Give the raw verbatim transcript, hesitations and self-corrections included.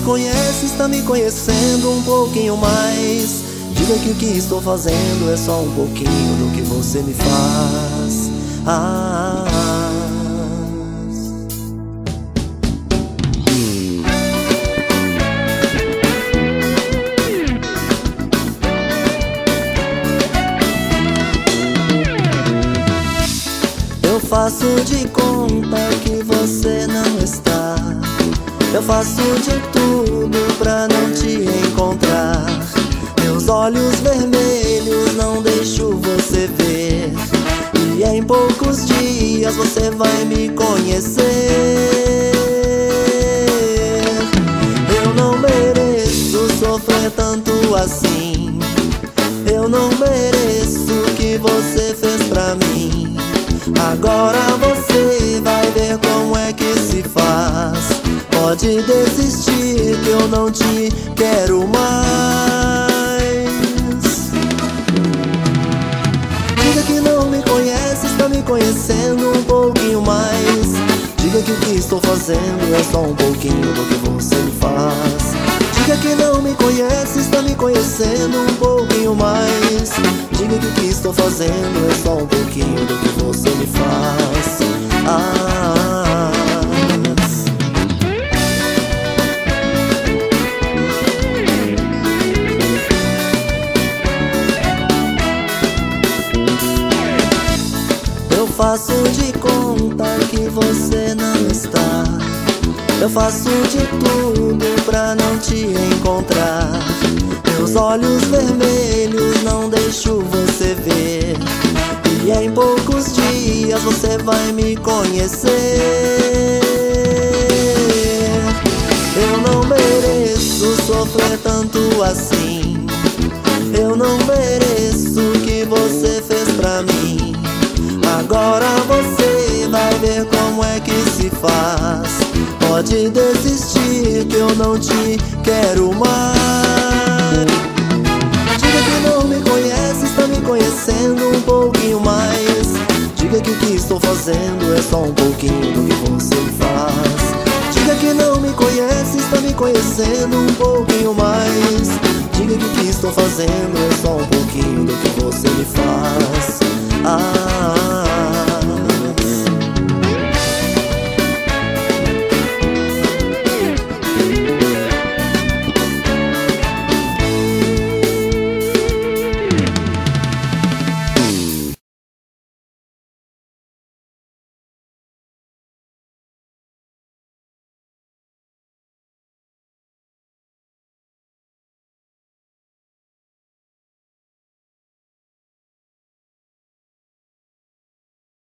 conhece, está me conhecendo um pouquinho mais. Diga que o que estou fazendo é só um pouquinho do que você me faz. Ah, eu faço de conta que você não está. Eu faço de tudo pra não te encontrar. Meus olhos vermelhos não deixo você ver. E em poucos dias você vai me conhecer. Eu não mereço sofrer tanto assim. Eu não mereço o que você fez pra mim. Agora você vai ver como é que se faz. Pode desistir que eu não te quero mais. Diga que não me conhece, está me conhecendo um pouquinho mais. Diga que o que estou fazendo é só um pouquinho do que você me faz. Diga que não me conhece, está me conhecendo um pouquinho mais. Diga que o que estou fazendo é só um pouquinho do que você me faz. Ah, eu faço de conta que você não está. Eu faço de tudo pra não te encontrar. Meus olhos vermelhos não deixo você ver. E em poucos dias você vai me conhecer. Eu não mereço sofrer tanto assim. Eu não mereço o que você fez pra mim. Agora você vai ver como é que se faz. Pode desistir que eu não te quero mais. Diga que não me conhece, está me conhecendo um pouquinho mais. Diga que o que estou fazendo é só um pouquinho do que você me faz. Diga que não me conhece, está me conhecendo um pouquinho mais. Diga que o que estou fazendo é só um pouquinho do que você me faz. Ah,